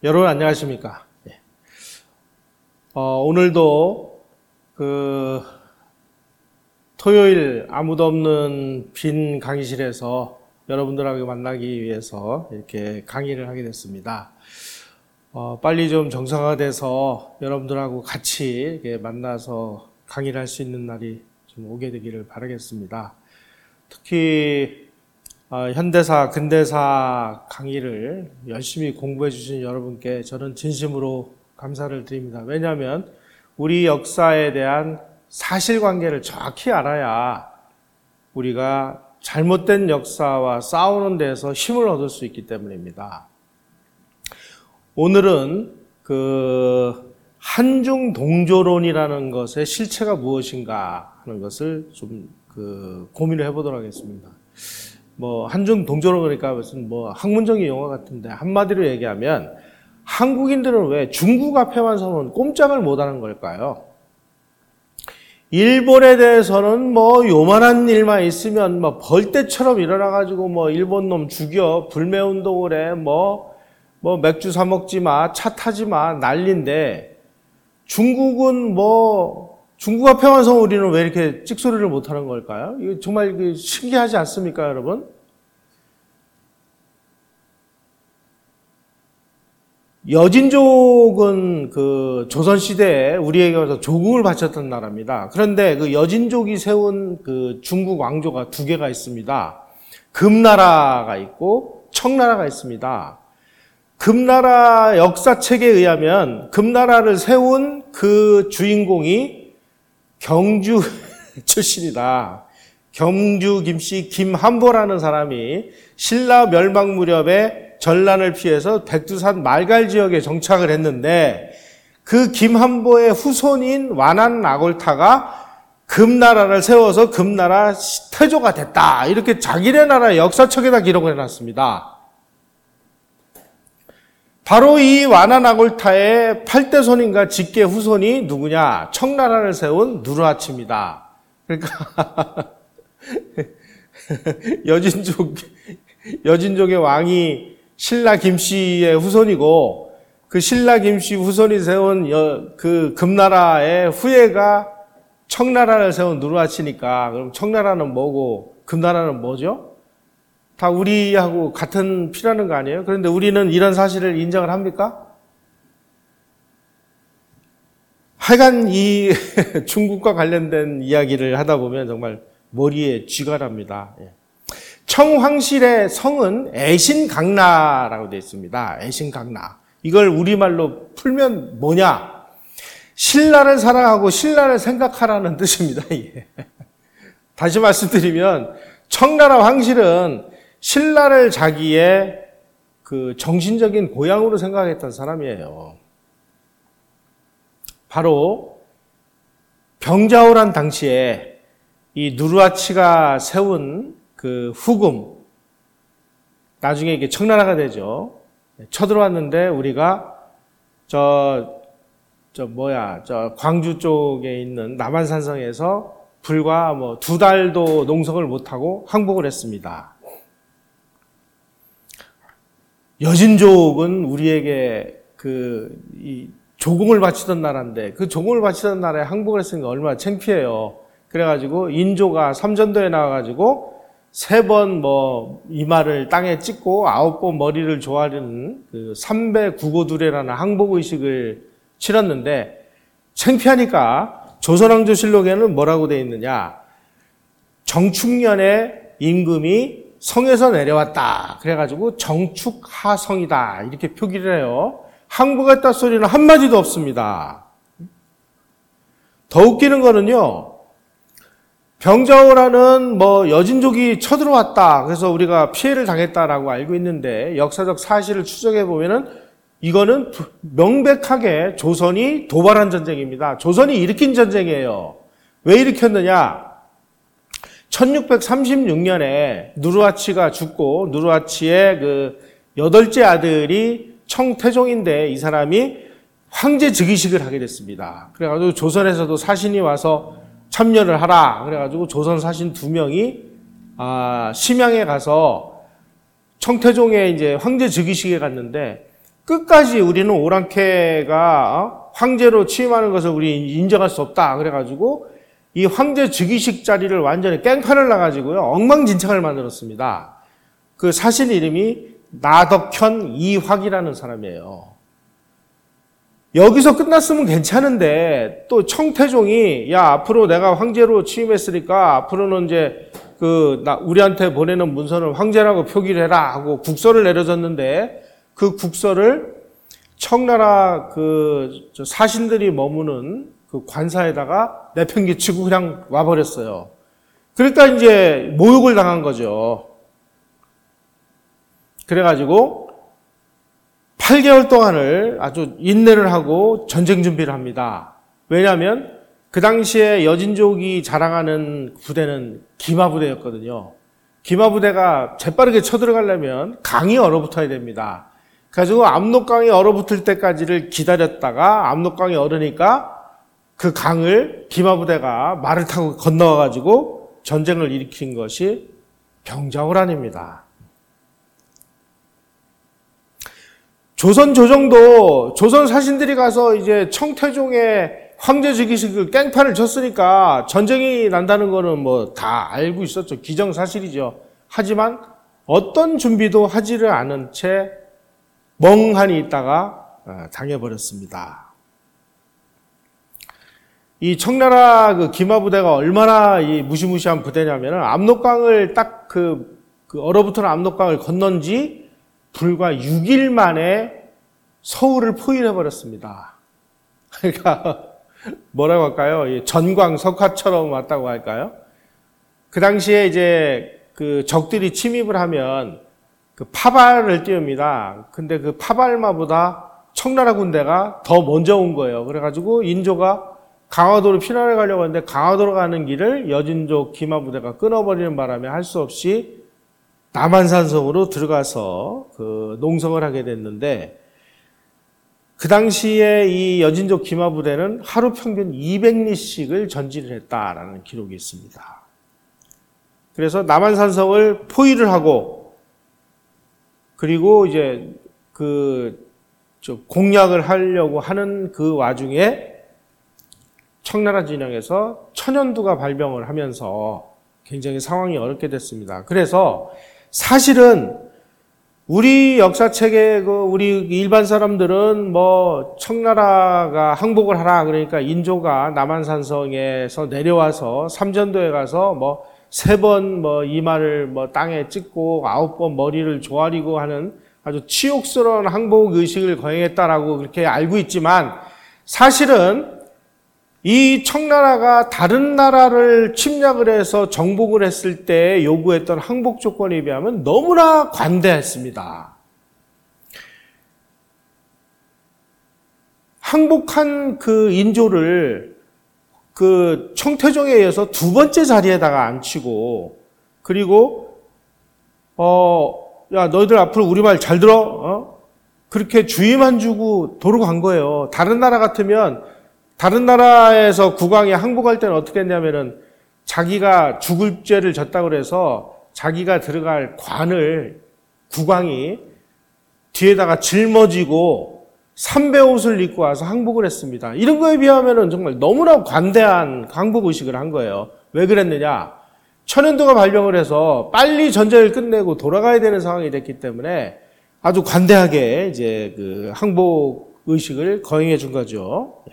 여러분 안녕하십니까? 오늘도 토요일 아무도 없는 빈 강의실에서 여러분들하고 만나기 위해서 이렇게 강의를 하게 됐습니다. 빨리 좀 정상화돼서 여러분들하고 같이 이렇게 만나서 강의를 할 수 있는 날이 좀 오게 되기를 바라겠습니다. 특히 현대사, 근대사 강의를 열심히 공부해 주신 여러분께 저는 진심으로 감사를 드립니다. 왜냐하면 우리 역사에 대한 사실관계를 정확히 알아야 우리가 잘못된 역사와 싸우는 데서 힘을 얻을 수 있기 때문입니다. 오늘은 한중동조론이라는 것의 실체가 무엇인가 하는 것을 좀 고민을 해보도록 하겠습니다. 한중동조론 그러니까 무슨 학문적인 용어 같은데 한마디로 얘기하면 한국인들은 왜 중국 앞에만 서면 꼼짝을 못하는 걸까요? 일본에 대해서는 요만한 일만 있으면 벌떼처럼 일어나가지고 일본 놈 죽여 불매운동을 해 맥주 사 먹지 마, 차 타지 마 난리인데 중국은 중국 앞에만 서면 우리는 왜 이렇게 찍소리를 못하는 걸까요? 이거 정말 신기하지 않습니까, 여러분? 여진족은 조선시대에 우리에게 와서 조국을 바쳤던 나라입니다. 그런데 여진족이 세운 중국 왕조가 두 개가 있습니다. 금나라가 있고 청나라가 있습니다. 금나라 역사책에 의하면 금나라를 세운 그 주인공이 경주 출신이다. 경주 김씨 김한보라는 사람이 신라 멸망 무렵에 전란을 피해서 백두산 말갈 지역에 정착을 했는데 그 김한보의 후손인 완안나골타가 금나라를 세워서 금나라 태조가 됐다. 이렇게 자기네 나라 역사책에다 기록을 해놨습니다. 바로 이 완안나골타의 8대손인가 직계 후손이 누구냐? 청나라를 세운 누르하치입니다. 그러니까 여진족의 왕이 신라 김씨의 후손이고 그 신라 김씨 후손이 세운 그 금나라의 후예가 청나라를 세운 누르하치니까 그럼 청나라는 뭐고 금나라는 뭐죠? 다 우리하고 같은 피라는 거 아니에요? 그런데 우리는 이런 사실을 인정을 합니까? 하여간 이 중국과 관련된 이야기를 하다 보면 정말 머리에 쥐가 납니다. 청황실의 성은 애신강나라고 되어 있습니다. 애신강나. 이걸 우리말로 풀면 뭐냐? 신라를 사랑하고 신라를 생각하라는 뜻입니다. 다시 말씀드리면 청나라 황실은 신라를 자기의 정신적인 고향으로 생각했던 사람이에요. 바로 병자호란 당시에 이 누르하치가 세운 후금, 나중에 이게 청나라가 되죠. 쳐들어왔는데 우리가 광주 쪽에 있는 남한산성에서 불과 2달도 농성을 못하고 항복을 했습니다. 여진족은 우리에게 이 조공을 바치던 나라인데 그 조공을 바치던 나라에 항복을 했으니까 얼마나 창피해요. 그래가지고 인조가 삼전도에 나와가지고 3번 이마를 땅에 찍고 9번 머리를 조아리는 삼배 구고두례라는 항복의식을 치렀는데 창피하니까 조선왕조실록에는 뭐라고 되어 있느냐? 정축년에 임금이 성에서 내려왔다. 그래가지고 정축하성이다. 이렇게 표기를 해요. 항복했다 소리는 한마디도 없습니다. 더 웃기는 거는요. 병자호란은 여진족이 쳐들어왔다. 그래서 우리가 피해를 당했다라고 알고 있는데 역사적 사실을 추적해 보면은 이거는 명백하게 조선이 도발한 전쟁입니다. 조선이 일으킨 전쟁이에요. 왜 일으켰느냐? 1636년에 누르하치가 죽고 누르하치의 8째 아들이 청태종인데 이 사람이 황제 즉위식을 하게 됐습니다. 그래가지고 조선에서도 사신이 와서 참여를 하라. 그래가지고 조선 사신 2명이 심양에 가서 청태종의 이제 황제 즉위식에 갔는데 끝까지 우리는 오랑캐가 황제로 취임하는 것을 우리 인정할 수 없다. 그래가지고 이 황제 즉위식 자리를 완전히 깽판을 나가지고요. 엉망진창을 만들었습니다. 그 사실 이름이 나덕현 이확이라는 사람이에요. 여기서 끝났으면 괜찮은데 또 청태종이 야 앞으로 내가 황제로 취임했으니까 앞으로는 이제 우리한테 보내는 문서는 황제라고 표기를 해라 하고 국서를 내려줬는데 그 국서를 청나라 사신들이 머무는 그 관사에다가 내팽개치고 그냥 와버렸어요. 그러니까 이제 모욕을 당한 거죠. 그래가지고 8개월 동안을 아주 인내를 하고 전쟁 준비를 합니다. 왜냐하면 그 당시에 여진족이 자랑하는 부대는 기마부대였거든요. 기마부대가 재빠르게 쳐들어가려면 강이 얼어붙어야 됩니다. 그래가지고 압록강이 얼어붙을 때까지를 기다렸다가 압록강이 얼으니까 그 강을 기마부대가 말을 타고 건너와가지고 전쟁을 일으킨 것이 병자호란입니다. 조선 조정도 조선 사신들이 가서 이제 청태종의 황제 즉위식을 깽판을 쳤으니까 전쟁이 난다는 거는 뭐 다 알고 있었죠. 기정사실이죠. 하지만 어떤 준비도 하지를 않은 채 멍하니 있다가 당해버렸습니다. 이 청나라 그 기마부대가 얼마나 이 무시무시한 부대냐면은 압록강을 딱 얼어붙은 압록강을 건넌 지 불과 6일 만에 서울을 포위해버렸습니다. 그러니까 뭐라고 할까요? 전광석화처럼 왔다고 할까요? 그 당시에 이제 그 적들이 침입을 하면 그 파발을 띄웁니다. 근데 그 파발마보다 청나라 군대가 더 먼저 온 거예요. 그래가지고 인조가 강화도로 피난을 가려고 하는데 강화도로 가는 길을 여진족 기마부대가 끊어버리는 바람에 할 수 없이 남한산성으로 들어가서 그 농성을 하게 됐는데 그 당시에 이 여진족 기마부대는 하루 평균 200리씩을 전진을 했다라는 기록이 있습니다. 그래서 남한산성을 포위를 하고 그리고 이제 공략을 하려고 하는 그 와중에 청나라 진영에서 천연두가 발병을 하면서 굉장히 상황이 어렵게 됐습니다. 그래서 사실은 우리 역사책에 우리 일반 사람들은 뭐 청나라가 항복을 하라 그러니까 인조가 남한산성에서 내려와서 삼전도에 가서 뭐 3번 이마를 땅에 찍고 9번 머리를 조아리고 하는 아주 치욕스러운 항복 의식을 거행했다라고 그렇게 알고 있지만 사실은 이 청나라가 다른 나라를 침략을 해서 정복을 했을 때 요구했던 항복 조건에 비하면 너무나 관대했습니다. 항복한 그 인조를 그 청태종에 의해서 2번째 자리에다가 앉히고 그리고 야 너희들 앞으로 우리 말 잘 들어? 그렇게 주의만 주고 도로 간 거예요. 다른 나라 같으면 다른 나라에서 국왕이 항복할 때는 어떻게 했냐면은 자기가 죽을 죄를 졌다고 그래서 자기가 들어갈 관을 국왕이 뒤에다가 짊어지고 삼배 옷을 입고 와서 항복을 했습니다. 이런 거에 비하면은 정말 너무나 관대한 항복 의식을 한 거예요. 왜 그랬느냐? 천연두가 발병을 해서 빨리 전쟁을 끝내고 돌아가야 되는 상황이 됐기 때문에 아주 관대하게 이제 그 항복 의식을 거행해 준 거죠.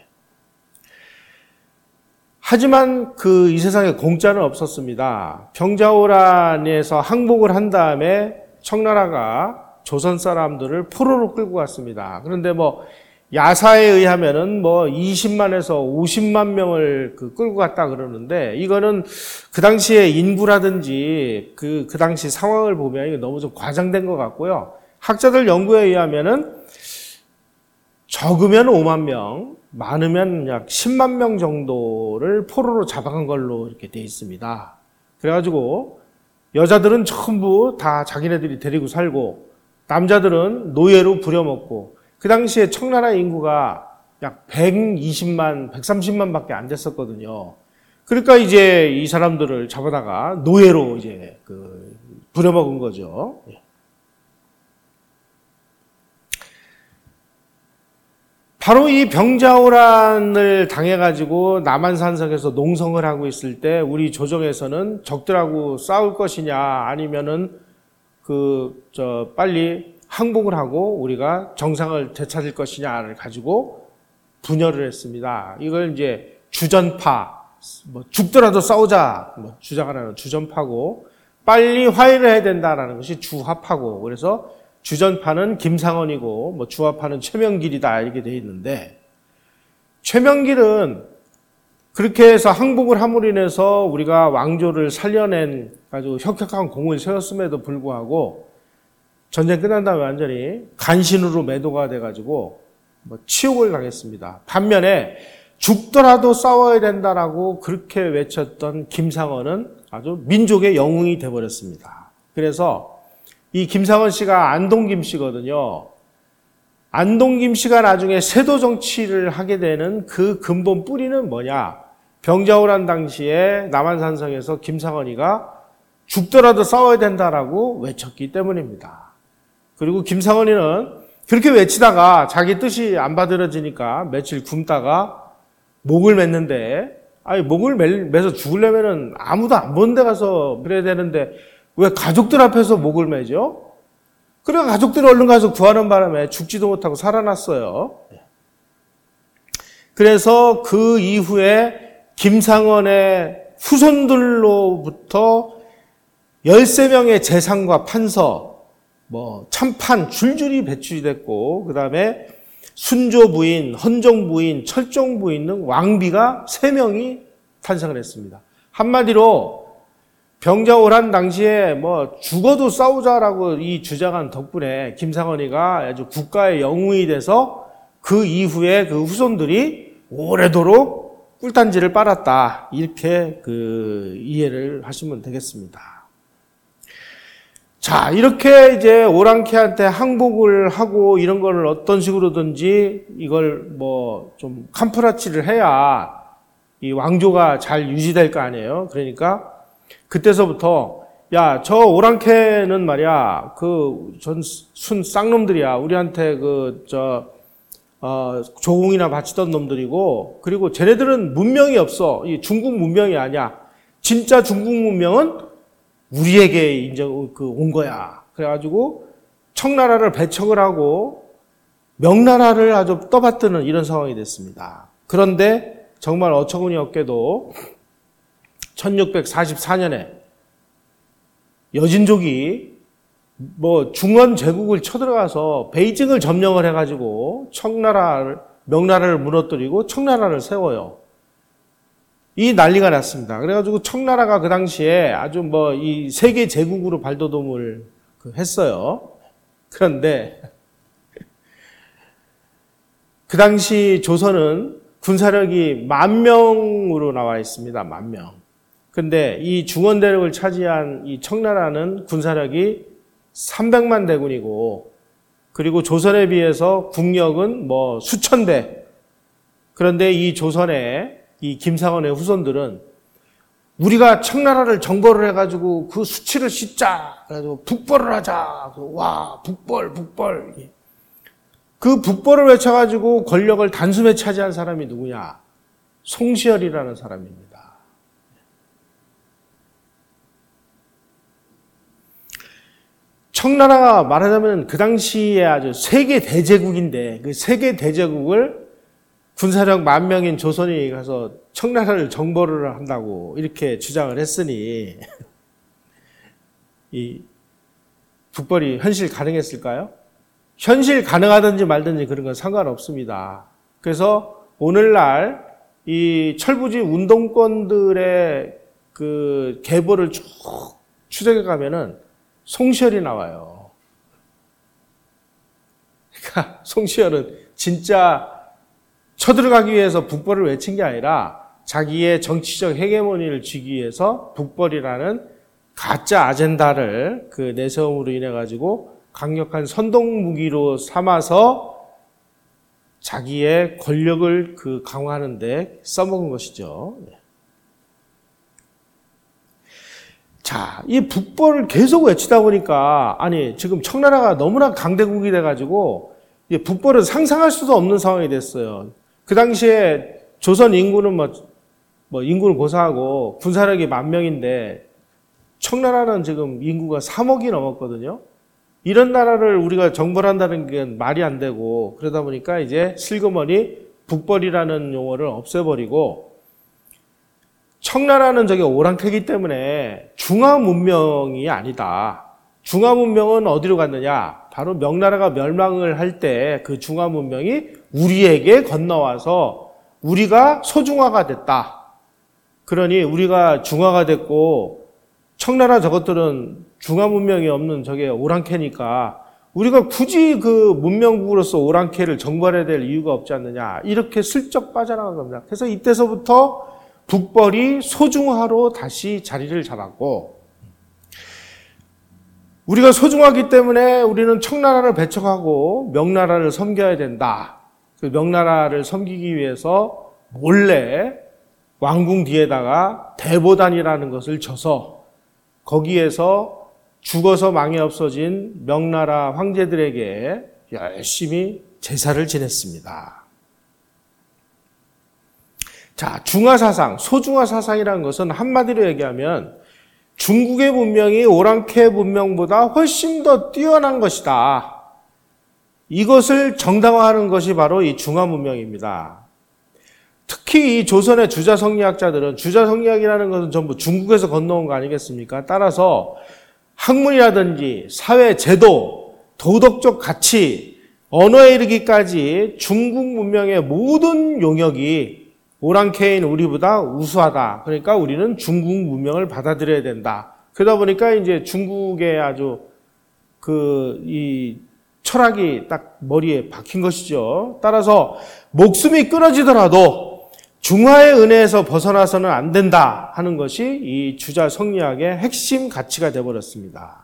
하지만 이 세상에 공짜는 없었습니다. 병자호란에서 항복을 한 다음에 청나라가 조선 사람들을 포로로 끌고 갔습니다. 그런데 야사에 의하면은 20만에서 50만 명을 끌고 갔다 그러는데 이거는 그 당시의 인구라든지 그 당시 상황을 보면 이거 너무 좀 과장된 것 같고요. 학자들 연구에 의하면은 적으면 5만 명, 많으면 약 10만 명 정도를 포로로 잡아간 걸로 이렇게 돼 있습니다. 그래가지고 여자들은 전부 다 자기네들이 데리고 살고 남자들은 노예로 부려먹고 그 당시에 청나라 인구가 약 120만, 130만 밖에 안 됐었거든요. 그러니까 이제 이 사람들을 잡아다가 노예로 이제 부려먹은 거죠. 바로 이 병자호란을 당해가지고 남한산성에서 농성을 하고 있을 때 우리 조정에서는 적들하고 싸울 것이냐 아니면은 빨리 항복을 하고 우리가 정상을 되찾을 것이냐를 가지고 분열을 했습니다. 이걸 이제 주전파, 죽더라도 싸우자 주장하는 주전파고, 빨리 화해를 해야 된다라는 것이 주화파고, 그래서 주전파는 김상헌이고 주화파는 최명길이다 이렇게 돼 있는데, 최명길은 그렇게 해서 항복을 함으로 인해서 우리가 왕조를 살려낸 아주 혁혁한 공을 세웠음에도 불구하고 전쟁 끝난 다음에 완전히 간신으로 매도가 돼가지고 치욕을 당했습니다. 반면에 죽더라도 싸워야 된다라고 그렇게 외쳤던 김상헌은 아주 민족의 영웅이 돼버렸습니다. 그래서 이 김상헌 씨가 안동김 씨거든요. 안동김 씨가 나중에 세도 정치를 하게 되는 그 근본 뿌리는 뭐냐? 병자호란 당시에 남한산성에서 김상헌이가 죽더라도 싸워야 된다라고 외쳤기 때문입니다. 그리고 김상헌이는 그렇게 외치다가 자기 뜻이 안 받아들여지니까 며칠 굶다가 목을 맸는데, 목을 매서 죽으려면은 아무도 안 보는 데 가서 그래야 되는데 왜 가족들 앞에서 목을 매죠? 그래 가족들이 얼른 가서 구하는 바람에 죽지도 못하고 살아났어요. 그래서 그 이후에 김상헌의 후손들로부터 13명의 재상과 판서, 참판 줄줄이 배출됐고, 그 다음에 순조 부인, 헌종 부인, 철종 부인 등 왕비가 3명이 탄생을 했습니다. 한마디로 병자호란 당시에 죽어도 싸우자라고 이 주장한 덕분에 김상헌이가 아주 국가의 영웅이 돼서 그 이후에 그 후손들이 오래도록 꿀단지를 빨았다, 이렇게 이해를 하시면 되겠습니다. 자, 이렇게 이제 오랑캐한테 항복을 하고 이런 걸 어떤 식으로든지 이걸 좀 캄프라치를 해야 이 왕조가 잘 유지될 거 아니에요. 그러니까 그때서부터 야, 저 오랑캐는 말이야, 순 쌍놈들이야. 우리한테 조공이나 바치던 놈들이고, 그리고 쟤네들은 문명이 없어. 이 중국 문명이 아니야. 진짜 중국 문명은 우리에게 온 거야. 그래가지고 청나라를 배척을 하고 명나라를 아주 떠받드는 이런 상황이 됐습니다. 그런데 정말 어처구니 없게도 1644년에 여진족이 중원 제국을 쳐들어가서 베이징을 점령을 해가지고 명나라를 무너뜨리고 청나라를 세워요. 이 난리가 났습니다. 그래가지고 청나라가 그 당시에 아주 이 세계 제국으로 발돋움을 했어요. 그런데 그 당시 조선은 군사력이 10,000명으로 나와 있습니다. 10,000명. 근데 이 중원 대륙을 차지한 이 청나라는 군사력이 300만 대군이고, 그리고 조선에 비해서 국력은 수천 대. 그런데 이 조선의 이 김상헌의 후손들은 우리가 청나라를 정벌을 해가지고 그 수치를 씻자. 그래가지고 북벌을 하자. 와, 북벌. 그 북벌을 외쳐가지고 권력을 단숨에 차지한 사람이 누구냐? 송시열이라는 사람입니다. 청나라가 말하자면 그 당시에 아주 세계 대제국인데, 그 세계 대제국을 군사력 10,000명인 조선이 가서 청나라를 정벌을 한다고 이렇게 주장을 했으니 이 북벌이 현실 가능했을까요? 현실 가능하든지 말든지 그런 건 상관없습니다. 그래서 오늘날 이 철부지 운동권들의 그 계보를 쭉 추적해 가면은 송시열이 나와요. 그러니까 송시열은 진짜 쳐들어가기 위해서 북벌을 외친 게 아니라 자기의 정치적 헤게모니를 쥐기 위해서 북벌이라는 가짜 아젠다를 내세움으로 인해 가지고 강력한 선동 무기로 삼아서 자기의 권력을 강화하는 데 써먹은 것이죠. 자, 이 북벌을 계속 외치다 보니까 지금 청나라가 너무나 강대국이 돼 가지고 북벌은 상상할 수도 없는 상황이 됐어요. 그 당시에 조선 인구는 인구는 고사하고 군사력이 10,000명인데 청나라는 지금 인구가 3억이 넘었거든요. 이런 나라를 우리가 정벌한다는 게 말이 안 되고, 그러다 보니까 이제 슬그머니 북벌이라는 용어를 없애버리고, 청나라는 저게 오랑캐이기 때문에 중화문명이 아니다. 중화문명은 어디로 갔느냐? 바로 명나라가 멸망을 할 때 그 중화문명이 우리에게 건너와서 우리가 소중화가 됐다. 그러니 우리가 중화가 됐고 청나라 저것들은 중화문명이 없는 저게 오랑캐니까 우리가 굳이 그 문명국으로서 오랑캐를 정벌해야 될 이유가 없지 않느냐. 이렇게 슬쩍 빠져나간 겁니다. 그래서 이때서부터 북벌이 소중화로 다시 자리를 잡았고, 우리가 소중하기 때문에 우리는 청나라를 배척하고 명나라를 섬겨야 된다. 그 명나라를 섬기기 위해서 몰래 왕궁 뒤에다가 대보단이라는 것을 쳐서 거기에서 죽어서 망해 없어진 명나라 황제들에게 열심히 제사를 지냈습니다. 자, 중화사상, 소중화사상이라는 것은 한마디로 얘기하면 중국의 문명이 오랑캐 문명보다 훨씬 더 뛰어난 것이다. 이것을 정당화하는 것이 바로 이 중화문명입니다. 특히 이 조선의 주자성리학자들은, 주자성리학이라는 것은 전부 중국에서 건너온 거 아니겠습니까? 따라서 학문이라든지 사회 제도, 도덕적 가치, 언어에 이르기까지 중국 문명의 모든 용역이 오랑캐인 우리보다 우수하다. 그러니까 우리는 중국 문명을 받아들여야 된다. 그러다 보니까 이제 중국의 아주 이 철학이 딱 머리에 박힌 것이죠. 따라서 목숨이 끊어지더라도 중화의 은혜에서 벗어나서는 안 된다 하는 것이 이 주자 성리학의 핵심 가치가 되어버렸습니다.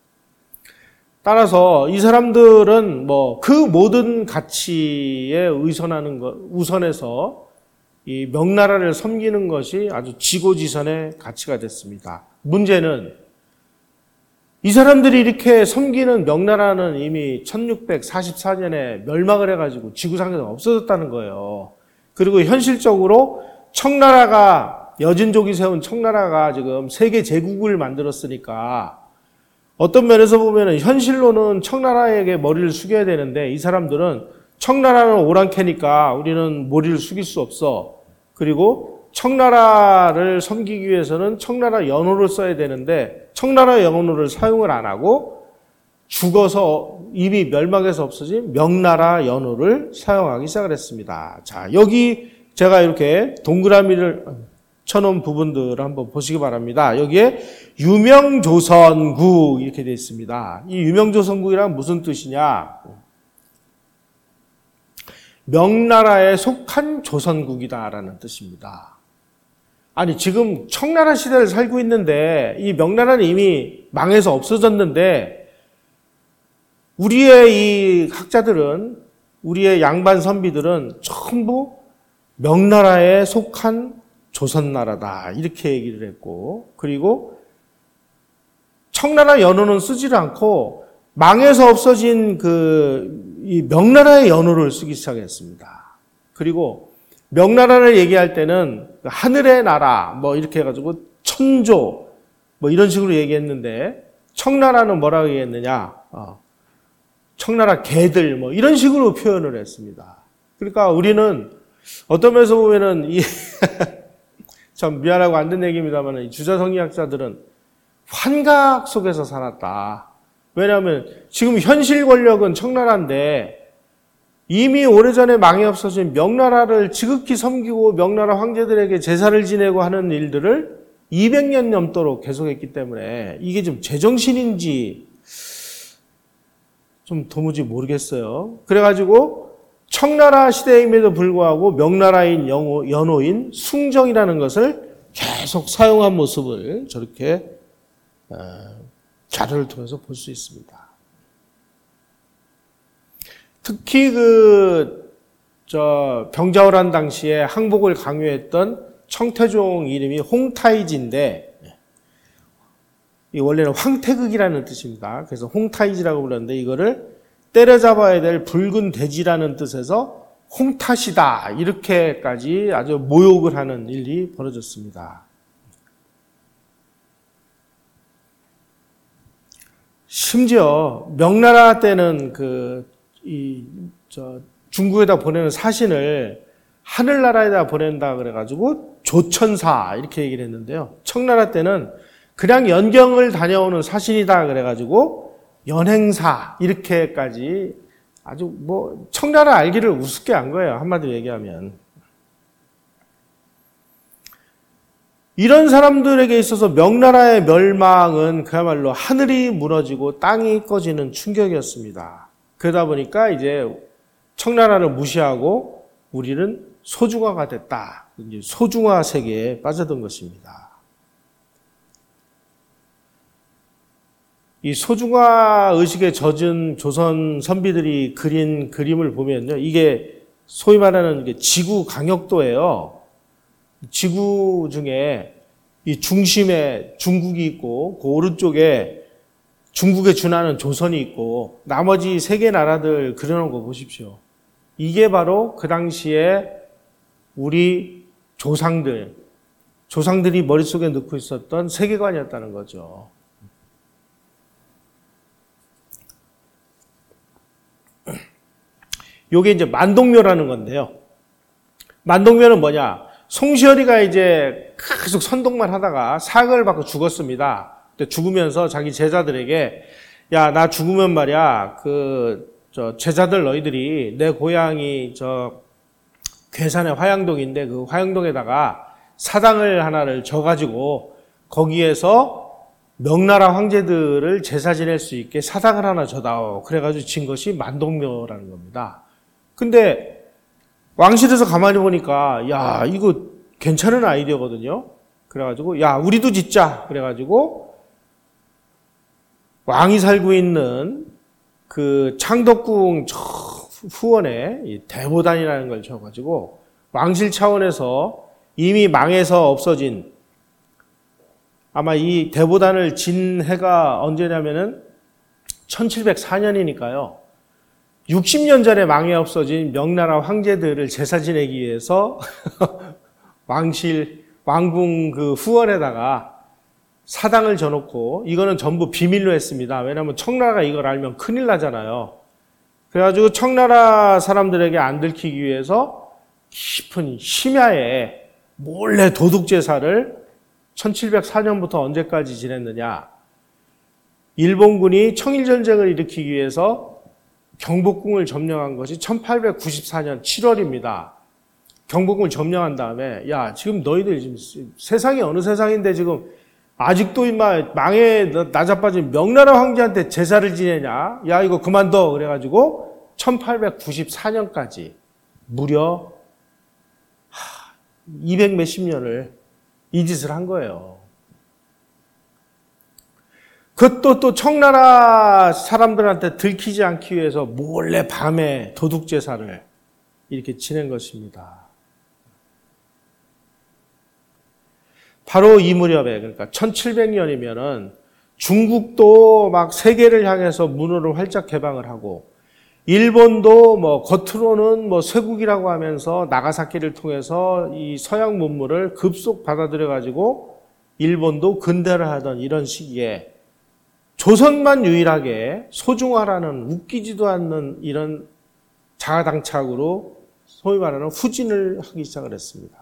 따라서 이 사람들은 그 모든 가치에 우선해서 이 명나라를 섬기는 것이 아주 지고지선의 가치가 됐습니다. 문제는 이 사람들이 이렇게 섬기는 명나라는 이미 1644년에 멸망을 해가지고 지구상에서 없어졌다는 거예요. 그리고 현실적으로 청나라가, 여진족이 세운 청나라가 지금 세계 제국을 만들었으니까 어떤 면에서 보면 현실로는 청나라에게 머리를 숙여야 되는데 이 사람들은 청나라는 오랑캐니까 우리는 머리를 숙일 수 없어. 그리고 청나라를 섬기기 위해서는 청나라 연호를 써야 되는데 청나라 연호를 사용을 안 하고 죽어서 이미 멸망해서 없어진 명나라 연호를 사용하기 시작을 했습니다. 자, 여기 제가 이렇게 동그라미를 쳐놓은 부분들을 한번 보시기 바랍니다. 여기에 유명조선국 이렇게 되어 있습니다. 이 유명조선국이란 무슨 뜻이냐? 명나라에 속한 조선국이다라는 뜻입니다. 아니, 지금 청나라 시대를 살고 있는데 이 명나라는 이미 망해서 없어졌는데 우리의 이 학자들은, 우리의 양반 선비들은 전부 명나라에 속한 조선나라다 이렇게 얘기를 했고, 그리고 청나라 연호는 쓰지를 않고 망해서 없어진 이 명나라의 연호를 쓰기 시작했습니다. 그리고 명나라를 얘기할 때는 하늘의 나라 이렇게 해가지고 천조 이런 식으로 얘기했는데 청나라는 뭐라고 얘기했느냐? 청나라 개들 이런 식으로 표현을 했습니다. 그러니까 우리는 어떤 면에서 보면은 참 미안하고 안 된 얘기입니다만 이 주자성리학자들은 환각 속에서 살았다. 왜냐하면 지금 현실 권력은 청나라인데 이미 오래전에 망해 없어진 명나라를 지극히 섬기고 명나라 황제들에게 제사를 지내고 하는 일들을 200년 넘도록 계속했기 때문에 이게 좀 제정신인지 좀 도무지 모르겠어요. 그래가지고 청나라 시대임에도 불구하고 명나라인 연호인 숭정이라는 것을 계속 사용한 모습을 저렇게 자료를 통해서 볼 수 있습니다. 특히 병자호란 당시에 항복을 강요했던 청태종 이름이 홍타이지인데, 이 원래는 황태극이라는 뜻입니다. 그래서 홍타이지라고 불렀는데 이거를 때려잡아야 될 붉은 돼지라는 뜻에서 홍탓이다 이렇게까지 아주 모욕을 하는 일이 벌어졌습니다. 심지어 명나라 때는 중국에다 보내는 사신을 하늘나라에다 보낸다 그래가지고 조천사 이렇게 얘기를 했는데요. 청나라 때는 그냥 연경을 다녀오는 사신이다 그래가지고 연행사 이렇게까지 아주 청나라 알기를 우습게 한 거예요. 한마디로 얘기하면. 이런 사람들에게 있어서 명나라의 멸망은 그야말로 하늘이 무너지고 땅이 꺼지는 충격이었습니다. 그러다 보니까 이제 청나라를 무시하고 우리는 소중화가 됐다. 소중화 세계에 빠져든 것입니다. 이 소중화 의식에 젖은 조선 선비들이 그린 그림을 보면요. 이게 소위 말하는 지구 강역도예요. 지구 중에 이 중심에 중국이 있고 그 오른쪽에 중국에 준하는 조선이 있고 나머지 세 개 나라들 그려놓은 거 보십시오. 이게 바로 그 당시에 우리 조상들이 머릿속에 넣고 있었던 세계관이었다는 거죠. 요게 이제 만동묘라는 건데요. 만동묘는 뭐냐? 송시열이가 이제 계속 선동만 하다가 사형을 받고 죽었습니다. 근데 죽으면서 자기 제자들에게 야, 나 죽으면 말이야, 제자들 너희들이 내 고향이 괴산의 화양동인데 그 화양동에다가 사당을 하나를 져가지고 거기에서 명나라 황제들을 제사 지낼 수 있게 사당을 하나 져다오. 그래가지고 진 것이 만동묘라는 겁니다. 근데 왕실에서 가만히 보니까 야 이거 괜찮은 아이디어거든요. 그래가지고 야 우리도 짓자. 그래가지고 왕이 살고 있는 그 창덕궁 저 후원에 대보단이라는 걸 쳐가지고 왕실 차원에서 이미 망해서 없어진 아마 이 대보단을 진 해가 언제냐면은 1704년이니까요. 60년 전에 망해 없어진 명나라 황제들을 제사 지내기 위해서 왕궁 그 후원에다가 사당을 져놓고 이거는 전부 비밀로 했습니다. 왜냐하면 청나라가 이걸 알면 큰일 나잖아요. 그래가지고 청나라 사람들에게 안 들키기 위해서 깊은 심야에 몰래 도둑제사를 1704년부터 언제까지 지냈느냐. 일본군이 청일전쟁을 일으키기 위해서 경복궁을 점령한 것이 1894년 7월입니다. 경복궁을 점령한 다음에 야 지금 너희들 지금 세상이 어느 세상인데 지금 아직도 망에 나자빠진 명나라 황제한테 제사를 지내냐? 야 이거 그만둬. 그래가지고 1894년까지 무려 200 몇십 년을 이 짓을 한 거예요. 그것도 또 청나라 사람들한테 들키지 않기 위해서 몰래 밤에 도둑제사를 이렇게 지낸 것입니다. 바로 이 무렵에 그러니까 1700년이면은 중국도 막 세계를 향해서 문호를 활짝 개방을 하고 일본도 겉으로는 쇠국이라고 하면서 나가사키를 통해서 이 서양 문물을 급속 받아들여 가지고 일본도 근대를 하던 이런 시기에 조선만 유일하게 소중화라는 웃기지도 않는 이런 자가당착으로 소위 말하는 후진을 하기 시작을 했습니다.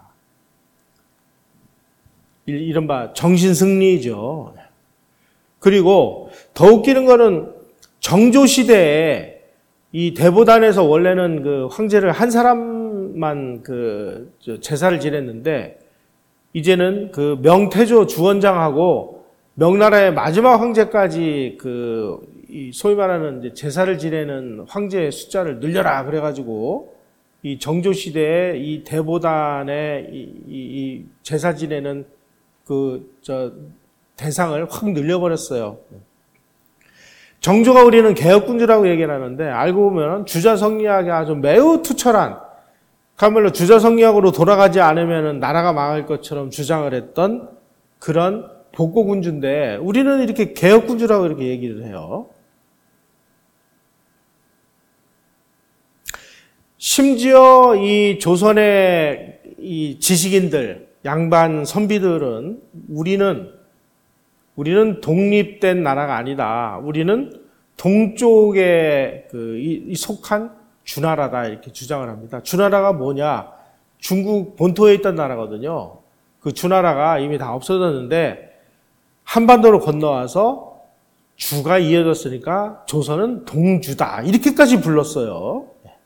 이른바 정신승리죠. 그리고 더 웃기는 거는 정조시대에 이 대보단에서 원래는 그 황제를 한 사람만 제사를 지냈는데 이제는 그 명태조 주원장하고 명나라의 마지막 황제까지 이 소위 말하는 제사를 지내는 황제의 숫자를 늘려라 그래가지고 이 정조시대에 이 대보단에 이 제사 지내는 대상을 확 늘려버렸어요. 정조가 우리는 개혁군주라고 얘기를 하는데 알고 보면 주자성리학이 아주 매우 투철한 그야말로 주자성리학으로 돌아가지 않으면 나라가 망할 것처럼 주장을 했던 그런 복고군주인데 우리는 이렇게 개혁군주라고 이렇게 얘기를 해요. 심지어 이 조선의 이 지식인들, 양반 선비들은 우리는 독립된 나라가 아니다. 우리는 동쪽에 속한 주나라다 이렇게 주장을 합니다. 주나라가 뭐냐? 중국 본토에 있던 나라거든요. 그 주나라가 이미 다 없어졌는데 한반도로 건너와서 주가 이어졌으니까 조선은 동주다 이렇게까지 불렀어요.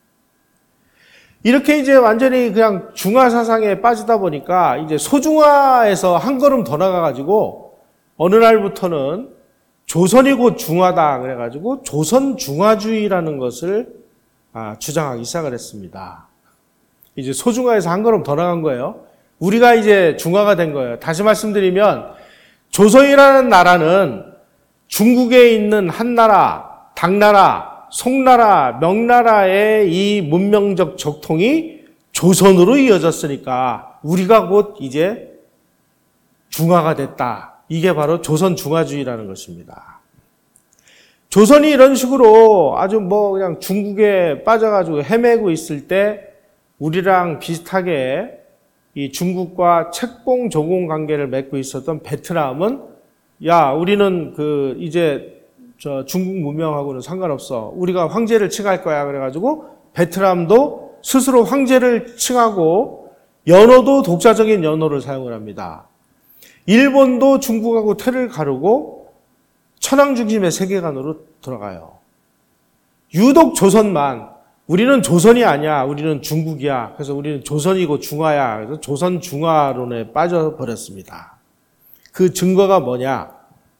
이렇게 이제 완전히 그냥 중화 사상에 빠지다 보니까 이제 소중화에서 한 걸음 더 나가가지고 어느 날부터는 조선이 곧 중화다 그래가지고 조선 중화주의라는 것을 주장하기 시작을 했습니다. 이제 소중화에서 한 걸음 더 나간 거예요. 우리가 이제 중화가 된 거예요. 다시 말씀드리면 조선이라는 나라는 중국에 있는 한나라, 당나라, 송나라, 명나라의 이 문명적 적통이 조선으로 이어졌으니까 우리가 곧 이제 중화가 됐다. 이게 바로 조선 중화주의라는 것입니다. 조선이 이런 식으로 아주 그냥 중국에 빠져가지고 헤매고 있을 때 우리랑 비슷하게 이 중국과 책봉 조공 관계를 맺고 있었던 베트남은 우리는 이제 중국 문명하고는 상관없어. 우리가 황제를 칭할 거야. 그래가지고 베트남도 스스로 황제를 칭하고 연어도 독자적인 연어를 사용을 합니다. 일본도 중국하고 틀을 가르고 천황 중심의 세계관으로 들어가요. 유독 조선만 우리는 조선이 아니야. 우리는 중국이야. 그래서 우리는 조선이고 중화야. 그래서 조선 중화론에 빠져버렸습니다. 그 증거가 뭐냐?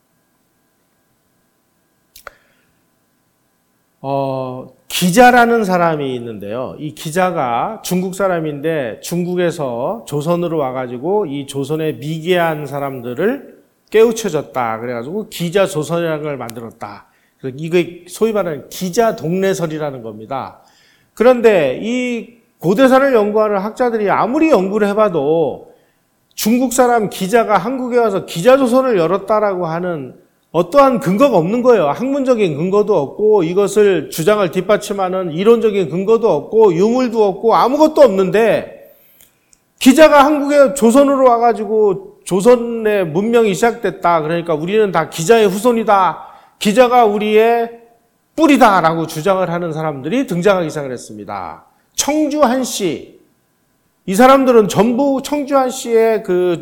기자라는 사람이 있는데요. 이 기자가 중국 사람인데 중국에서 조선으로 와가지고 이 조선의 미개한 사람들을 깨우쳐줬다. 그래가지고 기자 조선이라는 걸 만들었다. 그래서 이게 소위 말하는 기자 동래설이라는 겁니다. 그런데 이 고대사를 연구하는 학자들이 아무리 연구를 해봐도 중국 사람 기자가 한국에 와서 기자조선을 열었다라고 하는 어떠한 근거가 없는 거예요. 학문적인 근거도 없고 이것을 주장을 뒷받침하는 이론적인 근거도 없고 유물도 없고 아무것도 없는데 기자가 한국에 조선으로 와가지고 조선의 문명이 시작됐다. 그러니까 우리는 다 기자의 후손이다. 기자가 우리의 뿌리다라고 주장을 하는 사람들이 등장하기 시작을 했습니다. 청주한 씨. 이 사람들은 전부 청주한 씨의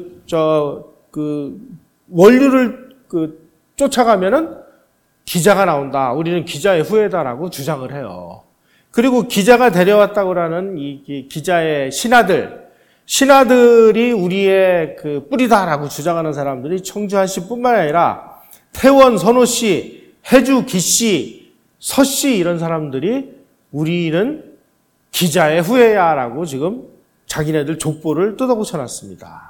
원류를 쫓아가면은 기자가 나온다. 우리는 기자의 후예다라고 주장을 해요. 그리고 기자가 데려왔다고 하는 이 기자의 신하들이 우리의 뿌리다라고 주장하는 사람들이 청주한 씨뿐만 아니라 태원 선호 씨, 해주 기 씨, 서 씨 이런 사람들이 우리는 기자의 후예야라고 지금 자기네들 족보를 뜯어고쳐놨습니다.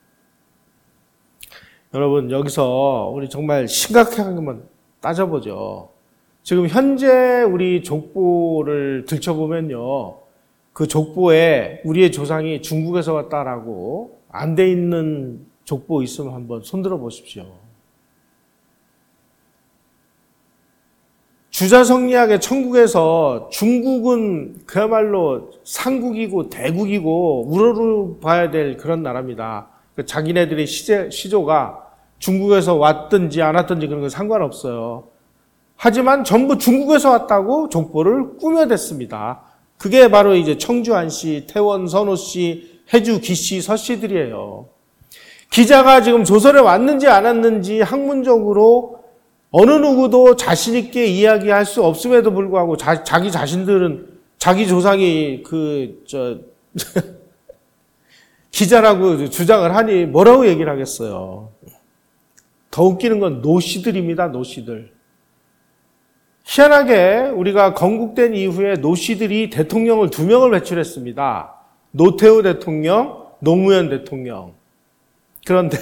여러분 여기서 우리 정말 심각한 것만 따져보죠. 지금 현재 우리 족보를 들춰보면요. 그 족보에 우리의 조상이 중국에서 왔다라고 안 돼 있는 족보 있으면 한번 손들어 보십시오. 주자성리학의 천국에서 중국은 그야말로 상국이고 대국이고 우러러봐야 될 그런 나라입니다. 자기네들의 시조가 중국에서 왔든지 안 왔든지 그런 건 상관없어요. 하지만 전부 중국에서 왔다고 족보를 꾸며댔습니다. 그게 바로 이제 청주한 씨, 태원 선호 씨, 해주 기 씨, 서 씨들이에요. 기자가 지금 조선에 왔는지 안 왔는지 학문적으로 어느 누구도 자신 있게 이야기할 수 없음에도 불구하고 자기 자신들은 자기 조상이 기자라고 주장을 하니 뭐라고 얘기를 하겠어요. 더 웃기는 건 노씨들입니다. 노씨들. 희한하게 우리가 건국된 이후에 노씨들이 대통령을 2명을 배출했습니다. 노태우 대통령, 노무현 대통령. 그런데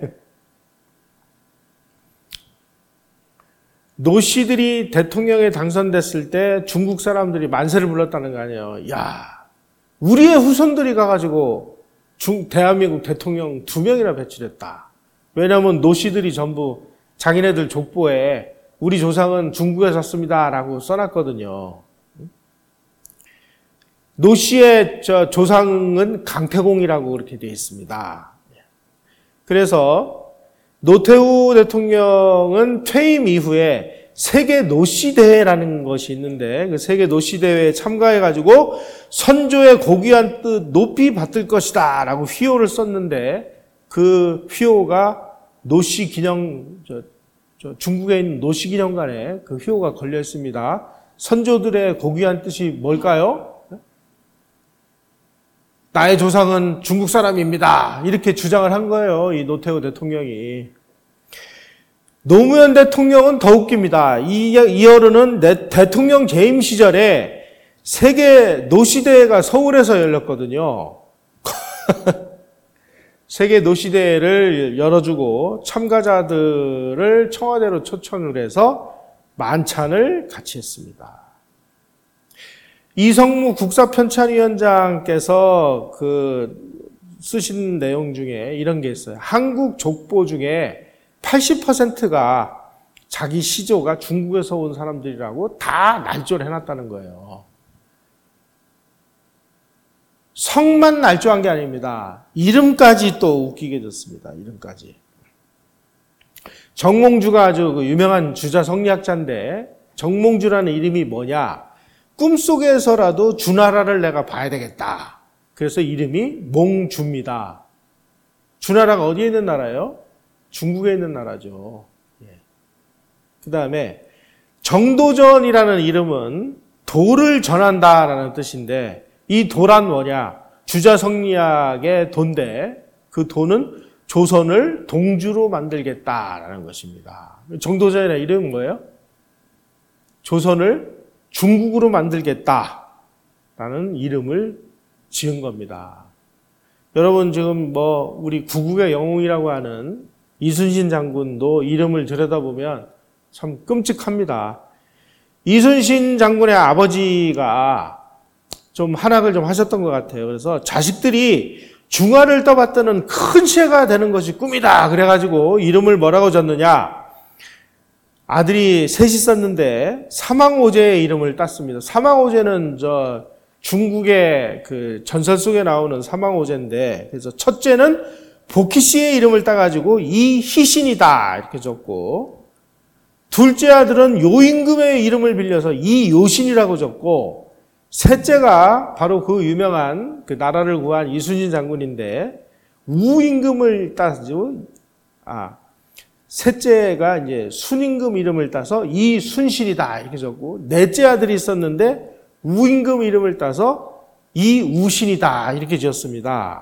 노씨들이 대통령에 당선됐을 때 중국 사람들이 만세를 불렀다는 거 아니에요. 야, 우리의 후손들이 가가지고 대한민국 대통령 2명이나 배출했다. 왜냐하면 노씨들이 전부 자기네들 족보에 우리 조상은 중국에 샀습니다라고 써놨거든요. 노씨의 조상은 강태공이라고 그렇게 되어 있습니다. 그래서 노태우 대통령은 퇴임 이후에 세계 노씨 대회라는 것이 있는데 그 세계 노씨 대회에 참가해가지고 선조의 고귀한 뜻 높이 받들 것이다 라고 휘호를 썼는데 그 휘호가 노씨 기념, 중국에 있는 노씨 기념관에 그 휘호가 걸려 있습니다. 선조들의 고귀한 뜻이 뭘까요? 나의 조상은 중국 사람입니다. 이렇게 주장을 한 거예요. 이 노태우 대통령이. 노무현 대통령은 더 웃깁니다. 이 어른은 대통령 재임 시절에 세계 노시대회가 서울에서 열렸거든요. 세계 노시대회를 열어주고 참가자들을 청와대로 초청을 해서 만찬을 같이 했습니다. 이성무 국사편찬위원장께서 쓰신 내용 중에 이런 게 있어요. 한국 족보 중에 80%가 자기 시조가 중국에서 온 사람들이라고 다 날조를 해놨다는 거예요. 성만 날조한 게 아닙니다. 이름까지 또 웃기게 됐습니다. 이름까지. 정몽주가 아주 유명한 주자 성리학자인데 정몽주라는 이름이 뭐냐? 꿈속에서라도 주나라를 내가 봐야 되겠다. 그래서 이름이 몽주입니다. 주나라가 어디에 있는 나라예요? 중국에 있는 나라죠. 그 다음에 정도전이라는 이름은 도를 전한다라는 뜻인데 이 도란 뭐냐? 주자성리학의 도인데 그 도는 조선을 동주로 만들겠다라는 것입니다. 정도전이라는 이름은 뭐예요? 조선을 중국으로 만들겠다라는 이름을 지은 겁니다. 여러분 지금 우리 구국의 영웅이라고 하는 이순신 장군도 이름을 들여다보면 참 끔찍합니다. 이순신 장군의 아버지가 좀 한학을 좀 하셨던 것 같아요. 그래서 자식들이 중화를 떠받드는 큰 시해가 되는 것이 꿈이다. 그래가지고 이름을 뭐라고 졌느냐? 아들이 셋이 썼는데 사망오제의 이름을 땄습니다. 사망오제는 중국의 전설 속에 나오는 사망오제인데 그래서 첫째는 복희씨의 이름을 따가지고 이희신이다 이렇게 적고 둘째 아들은 요임금의 이름을 빌려서 이요신이라고 적고 셋째가 바로 그 유명한 나라를 구한 이순신 장군인데 우임금을 따서 셋째가 이제 순임금 이름을 따서 이순신이다 이렇게 적고 넷째 아들이 있었는데 우임금 이름을 따서 이우신이다 이렇게 지었습니다.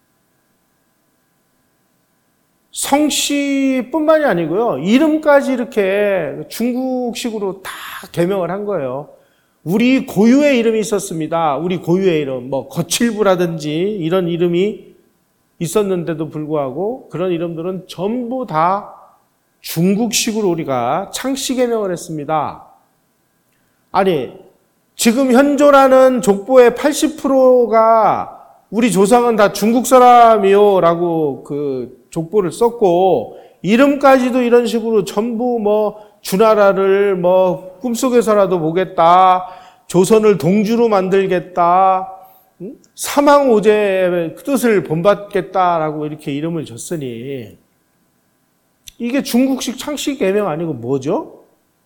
성씨뿐만이 아니고요. 이름까지 이렇게 중국식으로 다 개명을 한 거예요. 우리 고유의 이름이 있었습니다. 우리 고유의 이름, 거칠부라든지 이런 이름이 있었는데도 불구하고 그런 이름들은 전부 다 중국식으로 우리가 창씨 개명을 했습니다. 아니, 지금 현조라는 족보의 80%가 우리 조상은 다 중국 사람이요 라고 족보를 썼고 이름까지도 이런 식으로 전부 주나라를 꿈속에서라도 보겠다. 조선을 동주로 만들겠다. 사망오제의 뜻을 본받겠다라고 이렇게 이름을 줬으니 이게 중국식 창씨 개명 아니고 뭐죠?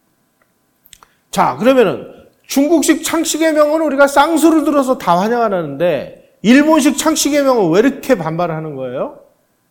자, 그러면은 중국식 창씨 개명은 우리가 쌍수를 들어서 다 환영하는데 일본식 창씨 개명은 왜 이렇게 반발을 하는 거예요?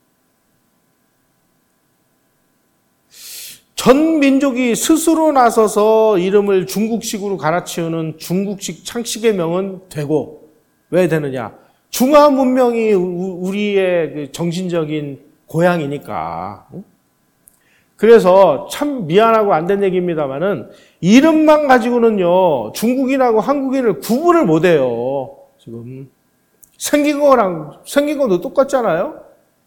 전 민족이 스스로 나서서 이름을 중국식으로 갈아치우는 중국식 창씨 개명은 되고 왜 되느냐? 중화 문명이 우리의 정신적인 고향이니까. 그래서 참 미안하고 안 된 얘기입니다만은 이름만 가지고는요 중국인하고 한국인을 구분을 못해요. 지금 생긴 것도 똑같잖아요.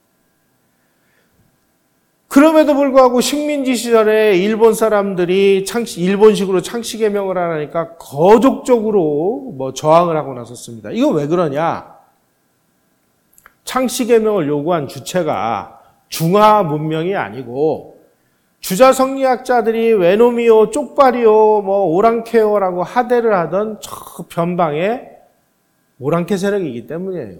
그럼에도 불구하고 식민지 시절에 일본 사람들이 일본식으로 창씨 개명을 하니까 거족적으로 저항을 하고 나섰습니다. 이거 왜 그러냐? 창씨 개명을 요구한 주체가 중화 문명이 아니고 주자 성리학자들이 외놈이요, 쪽발이요, 오랑캐요라고 하대를 하던 저 변방에 오랑캐 세력이기 때문이에요.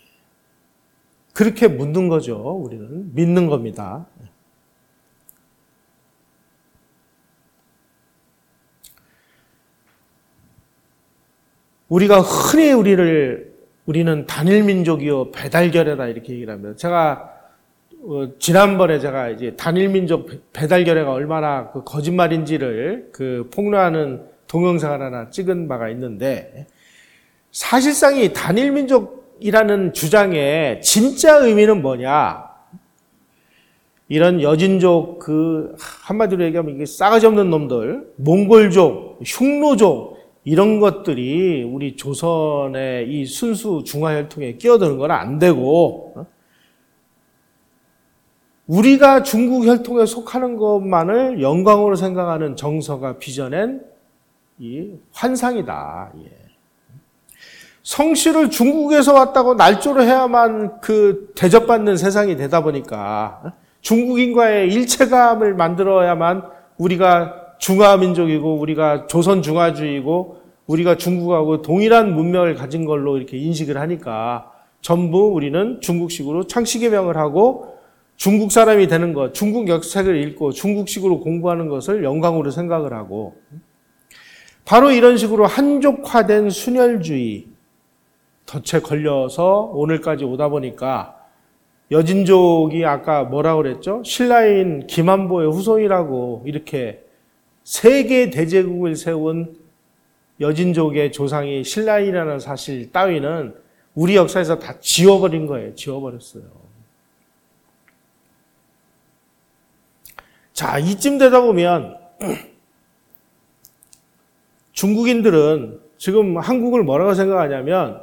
그렇게 묻는 거죠. 우리는 믿는 겁니다. 우리가 흔히 우리는 단일 민족이요 배달결여다 이렇게 얘기를 합니다. 제가 지난번에 제가 이제 단일 민족 배달결여가 얼마나 그 거짓말인지를 그 폭로하는 동영상을 하나 찍은 바가 있는데, 사실상 이 단일 민족이라는 주장의 진짜 의미는 뭐냐? 이런 여진족 그 한마디로 얘기하면 이게 싸가지 없는 놈들, 몽골족, 흉노족 이런 것들이 우리 조선의 이 순수 중화혈통에 끼어드는 건 안 되고, 우리가 중국 혈통에 속하는 것만을 영광으로 생각하는 정서가 빚어낸 이 환상이다. 예. 성씨를 중국에서 왔다고 날조를 해야만 그 대접받는 세상이 되다 보니까 중국인과의 일체감을 만들어야만 우리가 중화민족이고 우리가 조선 중화주의고 우리가 중국하고 동일한 문명을 가진 걸로 이렇게 인식을 하니까 전부 우리는 중국식으로 창씨개명을 하고 중국 사람이 되는 것, 중국 역사를 읽고 중국식으로 공부하는 것을 영광으로 생각을 하고, 바로 이런 식으로 한족화된 순혈주의 덫에 걸려서 오늘까지 오다 보니까 여진족이 아까 뭐라고 그랬죠? 신라인 김한보의 후손이라고 이렇게 세계 대제국을 세운 여진족의 조상이 신라인이라는 사실 따위는 우리 역사에서 다 지워버린 거예요. 지워버렸어요. 자, 이쯤 되다 보면 중국인들은 지금 한국을 뭐라고 생각하냐면,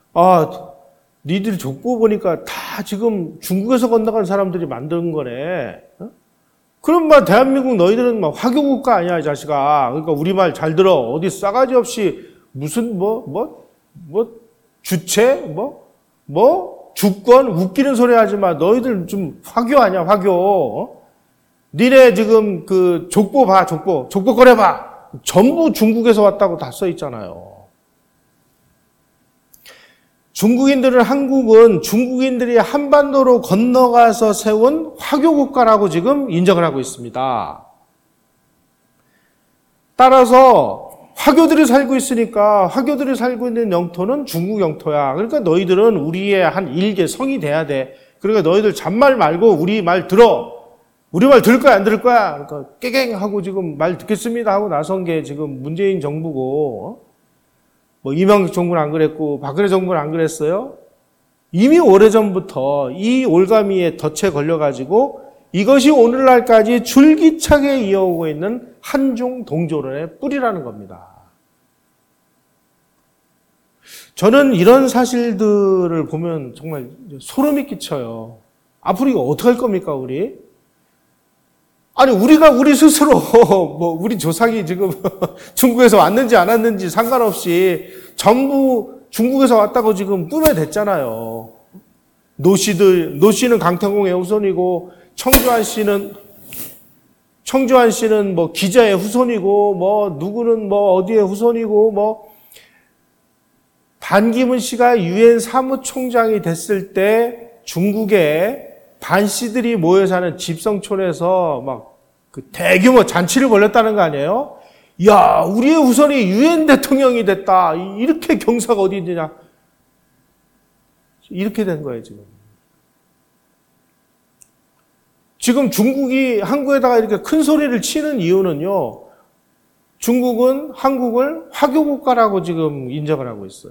니들 족보 보니까 다 지금 중국에서 건너간 사람들이 만든 거네. 그럼 막 대한민국 너희들은 막 화교국가 아니야, 이 자식아. 그러니까 우리 말 잘 들어. 어디 싸가지 없이 무슨 주체 주권 웃기는 소리 하지 마. 너희들 좀 화교 아니야, 화교. 니네 지금 그 족보 봐, 족보 꺼내봐. 전부 중국에서 왔다고 다 써 있잖아요. 한국은 중국인들이 한반도로 건너가서 세운 화교국가라고 지금 인정을 하고 있습니다. 따라서 화교들이 살고 있으니까 화교들이 살고 있는 영토는 중국 영토야. 그러니까 너희들은 우리의 한 일개 성이 돼야 돼. 그러니까 너희들 잔말 말고 우리 말 들어. 우리 말 들을 거야, 안 들을 거야? 그러니까 깨갱하고 지금 말 듣겠습니다 하고 나선 게 지금 문재인 정부고, 이명박 정부는 안 그랬고 박근혜 정부는 안 그랬어요? 이미 오래전부터 이 올가미에 덫에 걸려가지고 이것이 오늘날까지 줄기차게 이어오고 있는 한중 동조론의 뿌리라는 겁니다. 저는 이런 사실들을 보면 정말 소름이 끼쳐요. 앞으로 이거 어떻게 할 겁니까, 우리? 아니, 우리 스스로, 우리 조상이 지금 중국에서 왔는지 안 왔는지 상관없이 전부 중국에서 왔다고 지금 뿜어댔잖아요. 노씨는 강태공의 후손이고, 청주환 씨는 기자의 후손이고, 누구는 어디의 후손이고, 반기문 씨가 유엔 사무총장이 됐을 때 중국에 반씨들이 모여 사는 집성촌에서 그 대규모 잔치를 벌였다는 거 아니에요? 야, 우리의 후손이 유엔 대통령이 됐다. 이렇게 경사가 어디 있느냐. 이렇게 된 거예요, 지금. 지금 중국이 한국에다가 이렇게 큰 소리를 치는 이유는요, 중국은 한국을 화교국가라고 지금 인정을 하고 있어요.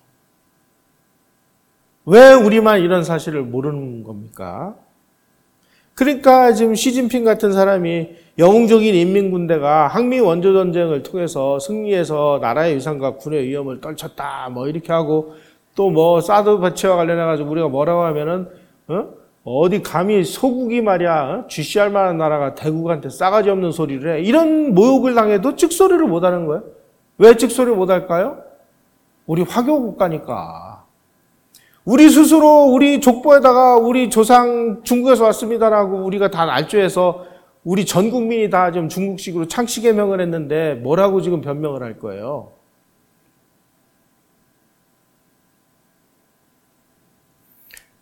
왜 우리만 이런 사실을 모르는 겁니까? 그러니까 지금 시진핑 같은 사람이 영웅적인 인민군대가 항미 원조전쟁을 통해서 승리해서 나라의 위상과 군의 위험을 떨쳤다 이렇게 하고, 또 사드 배치와 관련해가지고 우리가 뭐라고 하면은 어디 감히 소국이 말이야 GCR 만한 나라가 대국한테 싸가지 없는 소리를 해. 이런 모욕을 당해도 찍소리를 못하는 거예요. 왜 찍소리를 못할까요? 우리 화교국가니까. 우리 스스로 우리 족보에다가 우리 조상 중국에서 왔습니다라고 우리가 다 날조해서 우리 전 국민이 다 지금 중국식으로 창씨개명을 했는데 뭐라고 지금 변명을 할 거예요?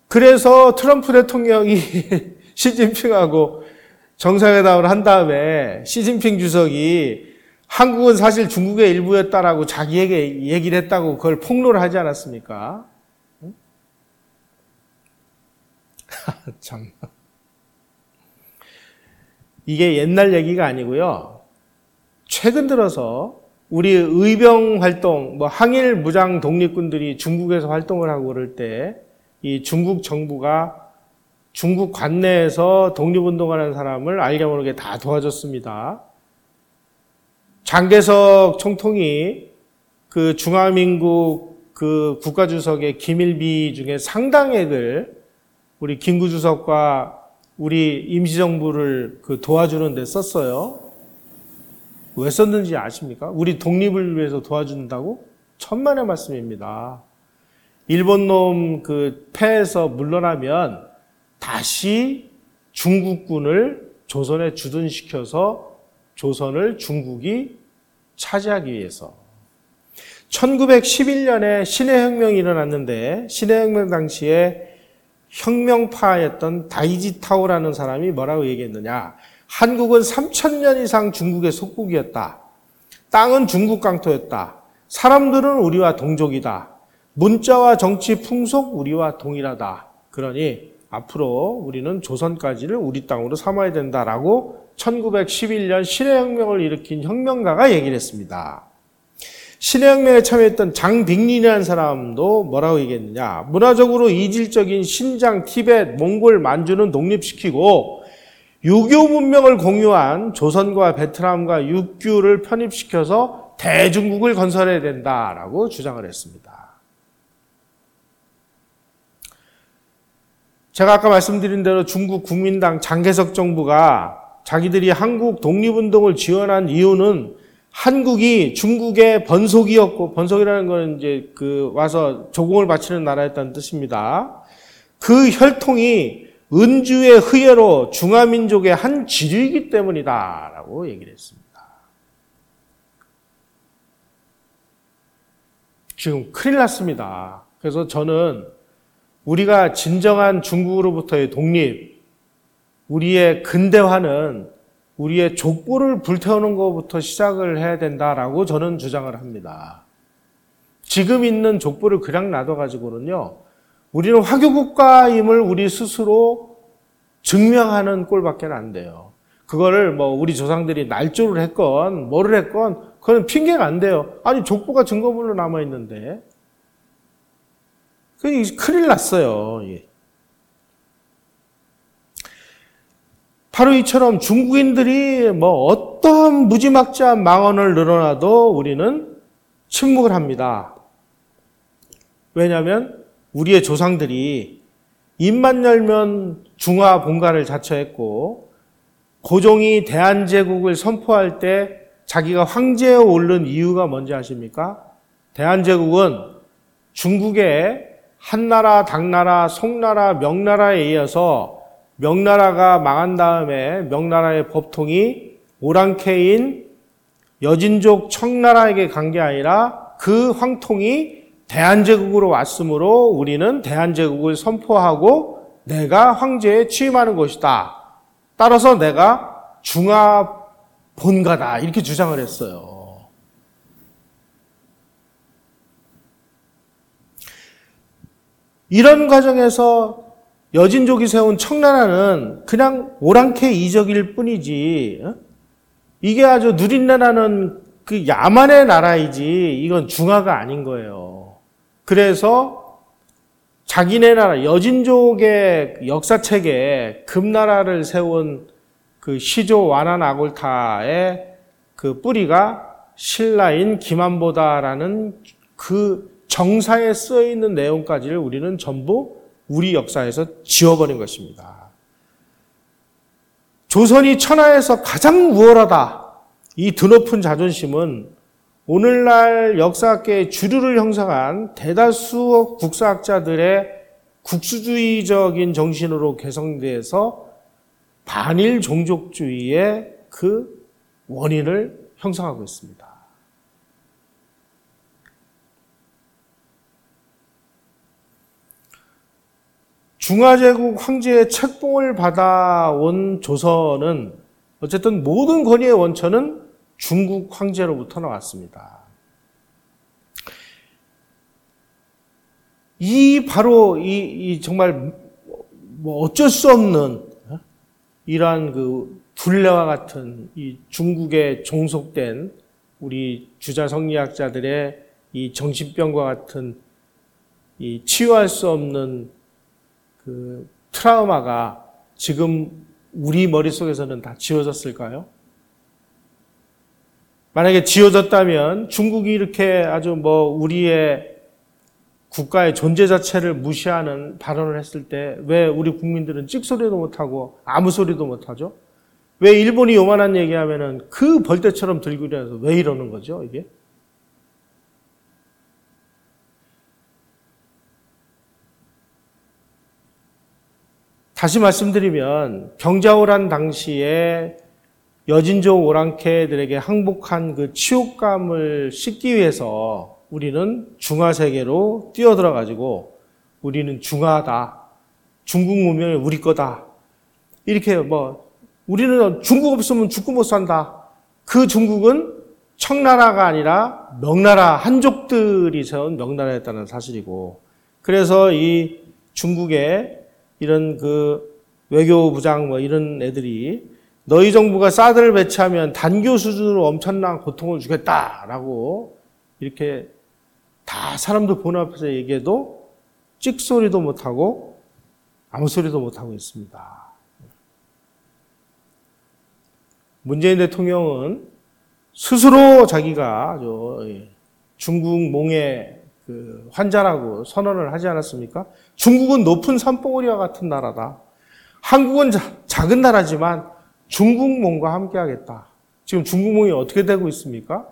그래서 트럼프 대통령이 시진핑하고 정상회담을 한 다음에 시진핑 주석이 한국은 사실 중국의 일부였다라고 자기에게 얘기를 했다고 그걸 폭로를 하지 않았습니까? 참. 이게 옛날 얘기가 아니고요. 최근 들어서 우리 의병 활동, 항일 무장 독립군들이 중국에서 활동을 하고 그럴 때 이 중국 정부가 중국 관내에서 독립운동하는 사람을 알게 모르게 다 도와줬습니다. 장개석 총통이 그 중화민국 그 국가주석의 기밀비 중에 상당액을 우리 김구 주석과 우리 임시정부를 그 도와주는 데 썼어요. 왜 썼는지 아십니까? 우리 독립을 위해서 도와준다고? 천만의 말씀입니다. 일본 놈 그 패에서 물러나면 다시 중국군을 조선에 주둔시켜서 조선을 중국이 차지하기 위해서. 1911년에 신해혁명이 일어났는데 신해혁명 당시에 혁명파였던 다이지타오라는 사람이 뭐라고 얘기했느냐. 한국은 3,000년 이상 중국의 속국이었다. 땅은 중국 강토였다. 사람들은 우리와 동족이다. 문자와 정치 풍속 우리와 동일하다. 그러니 앞으로 우리는 조선까지를 우리 땅으로 삼아야 된다라고 1911년 신해혁명을 일으킨 혁명가가 얘기를 했습니다. 신해혁명에 참여했던 장빅린이라는 사람도 뭐라고 얘기했느냐. 문화적으로 이질적인 신장, 티벳, 몽골, 만주는 독립시키고 유교 문명을 공유한 조선과 베트남과 육규를 편입시켜서 대중국을 건설해야 된다라고 주장을 했습니다. 제가 아까 말씀드린 대로 중국 국민당 장개석 정부가 자기들이 한국 독립운동을 지원한 이유는 한국이 중국의 번속이었고, 번속이라는 건 이제 와서 조공을 바치는 나라였다는 뜻입니다. 그 혈통이 은주의 흐예로 중화민족의 한 지류이기 때문이다라고 얘기를 했습니다. 지금 큰일 났습니다. 그래서 저는 우리가 진정한 중국으로부터의 독립, 우리의 근대화는 우리의 족보를 불태우는 것부터 시작을 해야 된다라고 저는 주장을 합니다. 지금 있는 족보를 그냥 놔둬가지고는요, 우리는 화교국가임을 우리 스스로 증명하는 꼴밖에 안 돼요. 그거를 우리 조상들이 날조를 했건 뭐를 했건 그건 핑계가 안 돼요. 아니 족보가 증거물로 남아있는데. 큰일 났어요. 바로 이처럼 중국인들이 어떠한 무지막지한 망언을 늘어놔도 우리는 침묵을 합니다. 왜냐하면 우리의 조상들이 입만 열면 중화 본가를 자처했고 고종이 대한제국을 선포할 때 자기가 황제에 오른 이유가 뭔지 아십니까? 대한제국은 중국의 한나라, 당나라, 송나라, 명나라에 이어서 명나라가 망한 다음에 명나라의 법통이 오랑캐인 여진족 청나라에게 간 게 아니라 그 황통이 대한제국으로 왔으므로 우리는 대한제국을 선포하고 내가 황제에 취임하는 것이다. 따라서 내가 중화 본가다. 이렇게 주장을 했어요. 이런 과정에서 여진족이 세운 청나라는 그냥 오랑캐 이적일 뿐이지, 이게 아주 누린내나는 그 야만의 나라이지 이건 중화가 아닌 거예요. 그래서 자기네 나라 여진족의 역사책에 금나라를 세운 그 시조 완한 아골타의 그 뿌리가 신라인 김한보다라는 그 정사에 쓰여있는 내용까지를 우리는 전부 우리 역사에서 지워버린 것입니다. 조선이 천하에서 가장 우월하다. 이 드높은 자존심은 오늘날 역사학계의 주류를 형성한 대다수 국사학자들의 국수주의적인 정신으로 개성돼서 반일 종족주의의 그 원인을 형성하고 있습니다. 중화제국 황제의 책봉을 받아온 조선은 어쨌든 모든 권위의 원천은 중국 황제로부터 나왔습니다. 바로 정말 뭐 어쩔 수 없는 이러한 그 둘레와 같은 이 중국에 종속된 우리 주자 성리학자들의 이 정신병과 같은 이 치유할 수 없는 그 트라우마가 지금 우리 머릿속에서는 다 지워졌을까요? 만약에 지워졌다면 중국이 이렇게 아주 우리의 국가의 존재 자체를 무시하는 발언을 했을 때 왜 우리 국민들은 찍소리도 못하고 아무 소리도 못하죠? 왜 일본이 요만한 얘기하면은 그 벌떼처럼 들고 일어나서 왜 이러는 거죠, 이게? 다시 말씀드리면 병자호란 당시에 여진족 오랑캐들에게 항복한 그 치욕감을 씻기 위해서 우리는 중화세계로 뛰어들어가지고 우리는 중화다. 중국 문명이 우리 거다. 이렇게 우리는 중국 없으면 죽고 못 산다. 그 중국은 청나라가 아니라 명나라 한족들이 세운 명나라였다는 사실이고, 그래서 이 중국의 이런 그 외교부장 이런 애들이 너희 정부가 사드를 배치하면 단교 수준으로 엄청난 고통을 주겠다라고 이렇게 다 사람들 보는 앞에서 얘기해도 찍소리도 못하고 아무 소리도 못하고 있습니다. 문재인 대통령은 스스로 자기가 중국몽의 그 환자라고 선언을 하지 않았습니까? 중국은 높은 산봉우리와 같은 나라다. 한국은 작은 나라지만 중국몽과 함께하겠다. 지금 중국몽이 어떻게 되고 있습니까?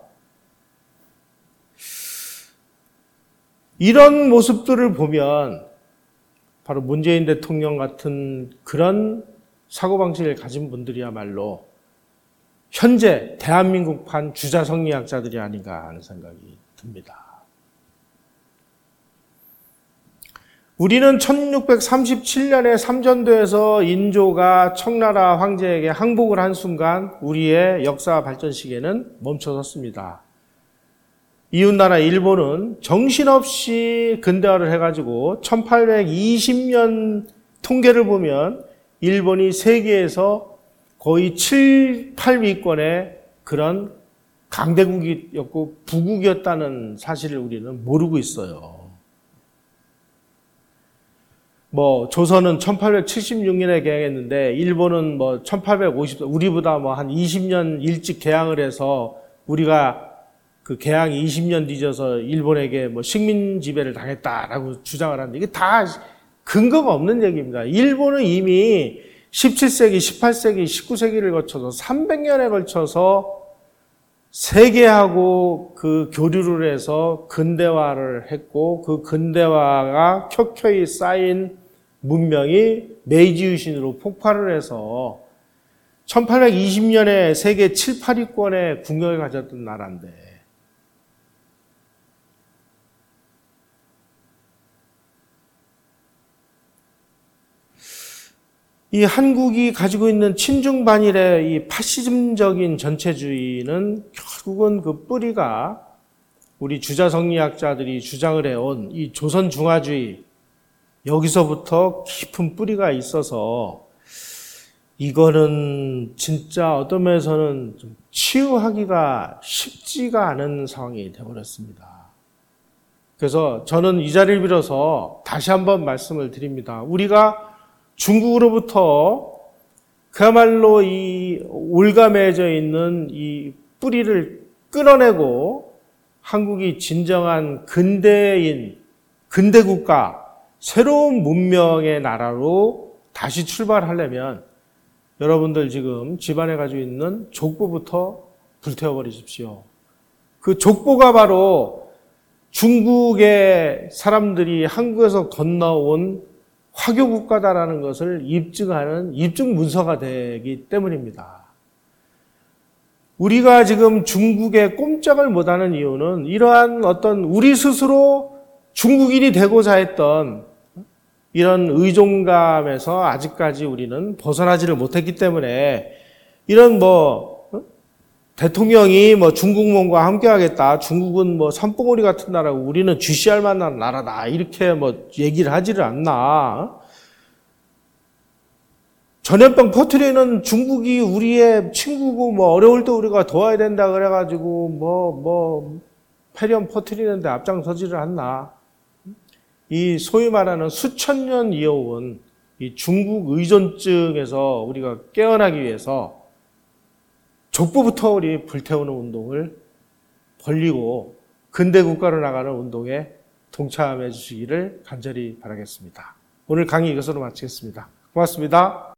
이런 모습들을 보면 바로 문재인 대통령 같은 그런 사고방식을 가진 분들이야말로 현재 대한민국판 주자성리학자들이 아닌가 하는 생각이 듭니다. 우리는 1637년에 삼전도에서 인조가 청나라 황제에게 항복을 한 순간 우리의 역사 발전 시계는 멈춰섰습니다. 이웃나라 일본은 정신없이 근대화를 해가지고 1820년 통계를 보면 일본이 세계에서 거의 7, 8위권의 그런 강대국이었고 부국이었다는 사실을 우리는 모르고 있어요. 조선은 1876년에 개항했는데 일본은 1850, 우리보다 한 20년 일찍 개항을 해서 우리가 그 개항이 20년 뒤져서 일본에게 식민 지배를 당했다라고 주장을 하는데 이게 다 근거가 없는 얘기입니다. 일본은 이미 17세기, 18세기, 19세기를 거쳐서 300년에 걸쳐서 세계하고 그 교류를 해서 근대화를 했고 그 근대화가 켜켜이 쌓인 문명이 메이지 유신으로 폭발을 해서 1820년에 세계 7, 8위권의 국력을 가졌던 나라인데 이 한국이 가지고 있는 친중반일의 이 파시즘적인 전체주의는 결국은 그 뿌리가 우리 주자성리학자들이 주장을 해온 이 조선중화주의 여기서부터 깊은 뿌리가 있어서 이거는 진짜 어떤 면에서는 좀 치유하기가 쉽지가 않은 상황이 되어버렸습니다. 그래서 저는 이 자리를 빌어서 다시 한번 말씀을 드립니다. 우리가 중국으로부터 그야말로 이 올가매져 있는 이 뿌리를 끊어내고 한국이 진정한 근대인, 근대국가, 새로운 문명의 나라로 다시 출발하려면 여러분들 지금 집안에 가지고 있는 족보부터 불태워버리십시오. 그 족보가 바로 중국의 사람들이 한국에서 건너온 화교국가다라는 것을 입증하는 입증 문서가 되기 때문입니다. 우리가 지금 중국에 꼼짝을 못하는 이유는 이러한 어떤 우리 스스로 중국인이 되고자 했던 이런 의존감에서 아직까지 우리는 벗어나지를 못했기 때문에 이런 대통령이 중국몽과 함께 하겠다. 중국은 산봉우리 같은 나라고 우리는 GCR 만난 나라다. 이렇게 얘기를 하지를 않나. 전염병 퍼뜨리는 중국이 우리의 친구고 어려울 때 우리가 도와야 된다 그래가지고 폐렴 퍼뜨리는데 앞장서지를 않나. 이 소위 말하는 수천 년 이어온 이 중국 의존증에서 우리가 깨어나기 위해서 족보부터 우리 불태우는 운동을 벌리고 근대 국가로 나가는 운동에 동참해 주시기를 간절히 바라겠습니다. 오늘 강의 이것으로 마치겠습니다. 고맙습니다.